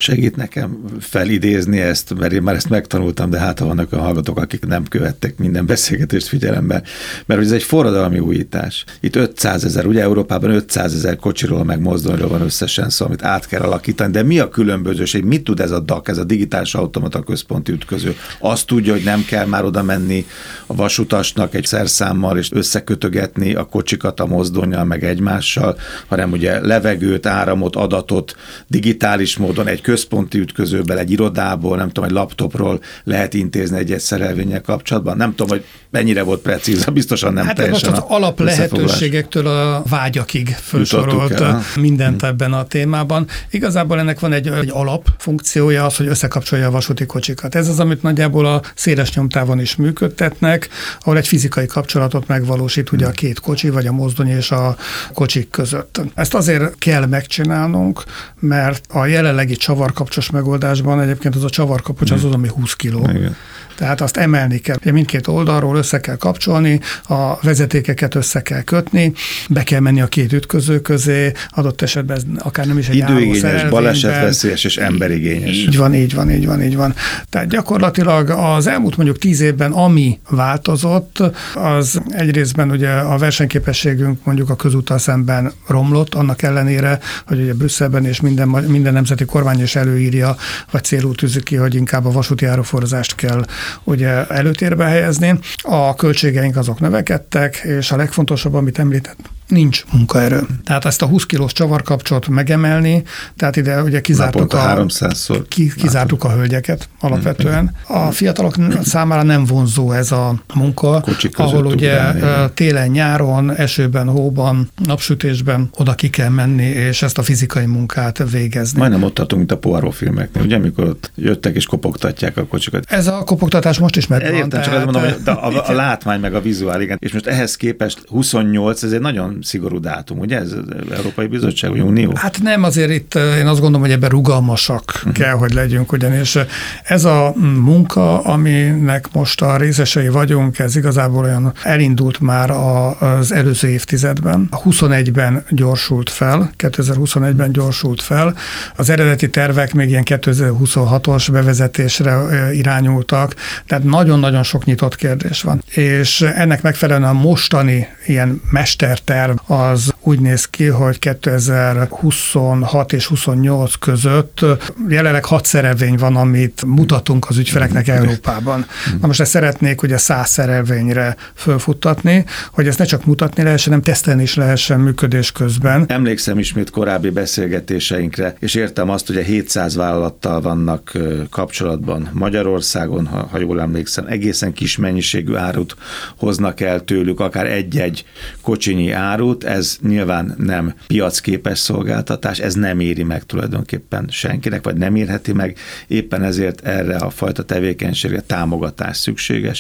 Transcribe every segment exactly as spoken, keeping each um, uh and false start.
segít nekem felidézni ezt, mert én már ezt megtanultam, de hát ha vannak olyan hallgatók, akik nem követtek minden beszélgetést figyelembe, mert ez egy forradalmi újítás. Itt ötszázezer, ugye Európában ötszázezer kocsiról meg mozdonyról van összesen szó, amit át kell alakítani, de mi a különbözőség? Mit tud ez a dé á cé, ez a digitális automata központi ütköző? Azt tudja, hogy nem kell már oda menni a vasutasnak egy szerszámmal és összekötögetni a kocsikat a mozdonnyal meg egymással, hanem ugye levegőt, áramot, adatot digitális módon egy központi ütközőben, egy irodából, nem tudom, egy laptopról lehet intézni egy-egy szerelvénnyel kapcsolatban. Nem tudom, hogy mennyire volt precíz, biztosan nem hát teljesen. Hát most az alap lehetőségektől a vágyakig felsorolt mindent hmm. ebben a témában. Igazából ennek van egy, egy alapfunkciója az, hogy összekapcsolja a vasúti kocsikat. Ez az, amit nagyjából a széles nyomtávon is működtetnek, ahol egy fizikai kapcsolatot megvalósít ugye a két kocsi, vagy a mozdony és a kocsik között. Ezt azért kell megcsinálnunk, mert a jelenlegi csavarkapcsos megoldásban egyébként az a csavarkapocs az az, ami húsz kiló. Igen. Tehát azt emelni kell. Mindkét oldalról össze kell kapcsolni, a vezetékeket össze kell kötni, be kell menni a két ütköző közé, adott esetben ez akár nem is egy időigényes, balesetveszélyes és emberigényes. Így van, így van, így van, így van. Tehát gyakorlatilag az elmúlt mondjuk tíz évben, ami változott, az egyrésztben ugye a versenyképességünk mondjuk a közúttal szemben romlott, annak ellenére, hogy ugye Brüsszelben és minden, minden nemzeti kormány is előírja, vagy célul tűzi ki, hogy inkább a vasúti áruforzást kell ugye előtérbe helyezni. A költségeink azok növekedtek, és a legfontosabb, amit említett, nincs munkaerő. Tehát ezt a húsz kilós csavarkapcsot megemelni, tehát ide ugye kizártuk a, háromszázszor ki, kizártuk a hölgyeket alapvetően. A fiatalok számára nem vonzó ez a munka, ahol ugye télen, nyáron, esőben, hóban, napsütésben oda ki kell menni, és ezt a fizikai munkát végezni. Majdnem ott tartunk, mint a Poirot filmeknél, ugye, amikor ott jöttek és kopogtatják a kocsikat. Ez a kopogtatás most is megvan. Értem, csak azt mondom, hogy a, a, a látmány meg a vizuál, igen. És most ehhez képest huszonnyolc, ez egy nagyon szigorú dátum, ugye? Ez az Európai Bizottság, vagy Unió? Hát nem, azért itt én azt gondolom, hogy ebben rugalmasak uh-huh. kell, hogy legyünk, ugyanis ez a munka, aminek most a részesei vagyunk, ez igazából olyan elindult már az előző évtizedben. huszonegyben gyorsult fel, kétezer-huszonegyben gyorsult fel. Az eredeti tervek még ilyen kétezer-huszonhatos bevezetésre irányultak, tehát nagyon-nagyon sok nyitott kérdés van. És ennek megfelelően a mostani ilyen mesterterv az úgy néz ki, hogy kétezer-huszonhat és huszonnyolc között jelenleg hat szerelvény van, amit mutatunk az ügyfeleknek Európában. Na most ezt szeretnék ugye száz szerelvényre fölfuttatni, hogy ezt ne csak mutatni lehessen, hanem tesztelni is lehessen működés közben. Emlékszem ismét korábbi beszélgetéseinkre, és értem azt, hogy a hétszáz vállalattal vannak kapcsolatban Magyarországon, ha, ha jól emlékszem, egészen kis mennyiségű árut hoznak el tőlük, akár egy-egy kocsinyi árut, ez nyilván nem piacképes szolgáltatás, ez nem éri meg tulajdonképpen senkinek, vagy nem érheti meg, éppen ezért erre a fajta tevékenységre támogatás szükséges,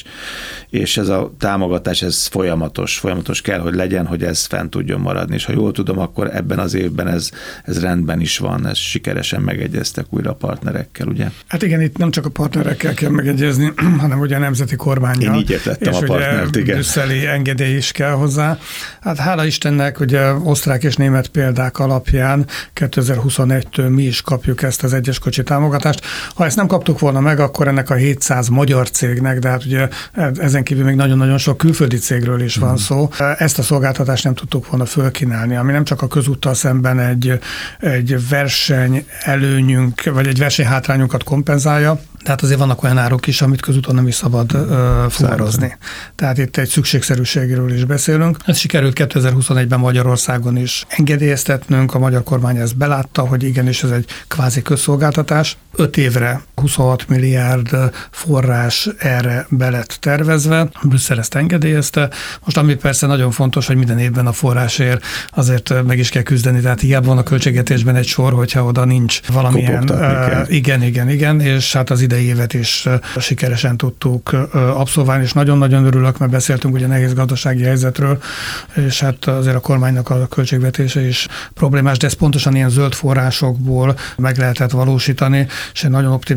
és ez a támogatás, ez folyamatos, folyamatos kell, hogy legyen, hogy ez fent tudjon maradni, és ha jól tudom, akkor ebben az évben ez, ez rendben is van, ez sikeresen megegyeztek újra a partnerekkel, ugye? Hát igen, itt nem csak a partnerekkel kell megegyezni, hanem ugye a nemzeti kormánnyal. Én így értettem a partnert, igen. Brüsszeli engedély is kell hozzá. Hát hála Istennek, ugye osztrák és német példák alapján kétezer-huszonegytől mi is kapjuk ezt az egyes kocsi támogatást. Ha ezt nem kaptuk volna meg, akkor ennek a hétszáz magyar cégnek, de hát ugye ezen kívül még nagyon-nagyon sok külföldi cégről is van szó. Ezt a szolgáltatást nem tudtuk volna fölkínálni, ami nem csak a közúttal szemben egy, egy verseny előnyünk, vagy egy versenyhátrányunkat kompenzálja, tehát azért vannak olyan áruk is, amit közúton nem is szabad uh, fuvarozni. Tehát itt egy szükségszerűségről is beszélünk. Ez sikerült kétezer-huszonegyben Magyarországon is engedélyeztetnünk, a magyar kormány ezt belátta, hogy igenis ez egy kvázi közszolgáltatás. Öt évre huszonhat milliárd forrás erre be lett tervezve, Brüsszel ezt engedélyezte. Most ami persze nagyon fontos, hogy minden évben a forrásért azért meg is kell küzdeni, tehát hiába van a költségvetésben egy sor, hogyha oda nincs valamilyen... Uh, igen, igen, igen, és hát az idei évet is sikeresen tudtuk abszolválni, és nagyon-nagyon örülök, mert beszéltünk ugye nehéz gazdasági helyzetről, és hát azért a kormánynak a költségvetése is problémás, de ez pontosan ilyen zöld forrásokból meg lehetett valósítani, és én nagyon optimista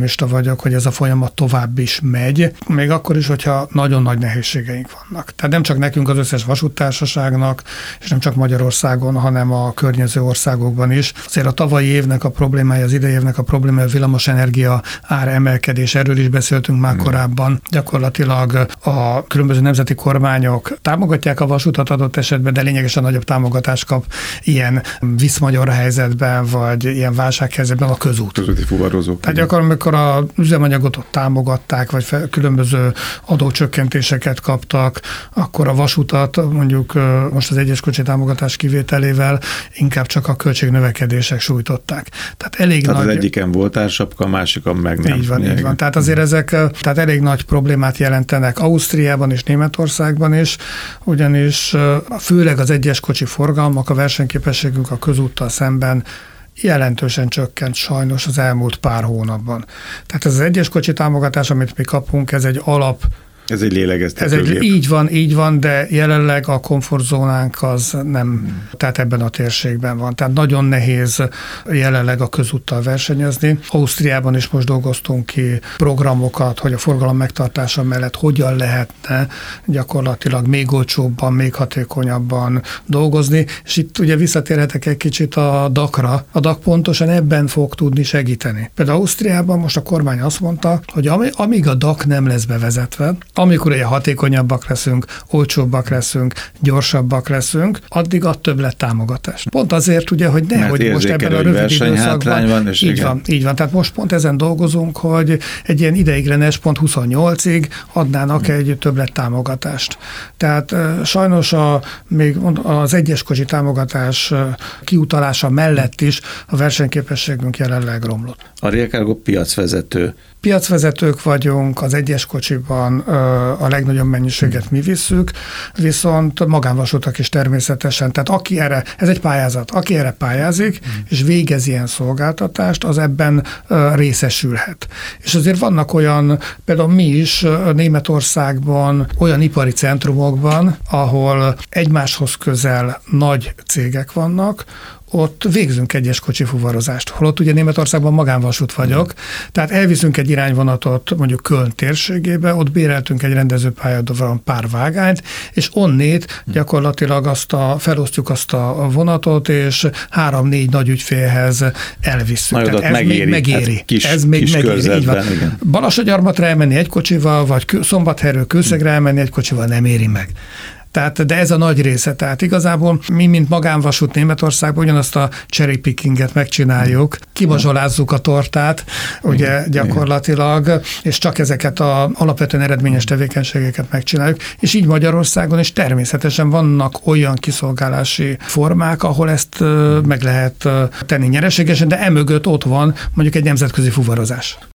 optimista vagyok, hogy ez a folyamat tovább is megy, még akkor is, hogyha nagyon nagy nehézségeink vannak. Tehát nem csak nekünk, az összes vasúttársaságnak, és nem csak Magyarországon, hanem a környező országokban is. Azért a tavalyi évnek a problémája, az idei évnek a problémája a villamosenergia ár emelkedés, erről is beszéltünk már hmm. korábban. Gyakorlatilag a különböző nemzeti kormányok támogatják a vasutat adott esetben, de lényegesen nagyobb támogatást kap ilyen viszmagyar helyzetben, vagy ilyen válsághelyzetben a közút. Közúti fuvarozók. Tehát gyakorlatilag, amikor az üzemanyagot ott támogatták, vagy fel, különböző adócsökkentéseket kaptak, akkor a vasutat mondjuk most az egyes kocsi támogatás kivételével inkább csak a költségnövekedések sújtották. Tehát elég tehát nagy... az egyiken volt sapka, a másikon meg nem. Így van, így van. Tehát azért ezek tehát elég nagy problémát jelentenek Ausztriában és Németországban is, ugyanis főleg az egyes kocsi forgalmak, a versenyképességünk a közúttal szemben jelentősen csökkent sajnos az elmúlt pár hónapban. Tehát ez az egyes kocsi támogatás, amit mi kapunk, ez egy alap. Ez egy lélegeztető. Ez egy, így van, így van, de jelenleg a komfortzónánk az nem, hmm. tehát ebben a térségben van. Tehát nagyon nehéz jelenleg a közúttal versenyezni. Ausztriában is most dolgoztunk ki programokat, hogy a forgalom megtartása mellett hogyan lehetne gyakorlatilag még olcsóbban, még hatékonyabban dolgozni. És itt ugye visszatérhetek egy kicsit a dakra. A dak pontosan ebben fog tudni segíteni. Például Ausztriában most a kormány azt mondta, hogy amíg a dak nem lesz bevezetve, amikor ugye hatékonyabbak leszünk, olcsóbbak leszünk, gyorsabbak leszünk, addig ad többlet támogatást. Pont azért ugye, hogy nehogy most ebben a rövid időszakban. Van, és így igen. van, így van. Tehát most pont ezen dolgozunk, hogy egy ilyen ideiglenes pont huszonnyolcig adnának hmm. egy többlet támogatást. Tehát sajnos a, még az egyes kocsi támogatás kiutalása mellett is a versenyképességünk jelenleg romlott. A Rail Cargo piacvezető. Piacvezetők vagyunk, az egyes kocsiban a legnagyobb mennyiséget mi visszük, viszont magánvasutak is természetesen. Tehát aki erre, ez egy pályázat, aki erre pályázik, mm. és végez ilyen szolgáltatást, az ebben részesülhet. És azért vannak olyan, például mi is Németországban, olyan ipari centrumokban, ahol egymáshoz közel nagy cégek vannak, ott végzünk egyes kocsi fuvarozást. Holott ugye Németországban magánvasút vagyok, tehát elviszünk egy irányvonatot mondjuk Köln térségébe, ott béreltünk egy rendezőpályadon pár vágányt, és onnét gyakorlatilag azt a, felosztjuk azt a vonatot, és három-négy nagy ügyfélhez elvisszük. Na, tehát ez megéri. még megéri. Hát kis, ez még kis megéri. Így van. Balassagyarmatra elmenni egy kocsival, vagy Szombathelyről Kőszegre elmenni egy kocsival nem éri meg. Tehát, de ez a nagy része. Tehát igazából mi, mint magánvasút Németországban ugyanazt a cherry pickinget megcsináljuk, kimazsolázzuk a tortát, ugye gyakorlatilag, és csak ezeket az alapvetően eredményes tevékenységeket megcsináljuk, és így Magyarországon is természetesen vannak olyan kiszolgálási formák, ahol ezt meg lehet tenni nyereségesen, de emögött ott van mondjuk egy nemzetközi fuvarozás.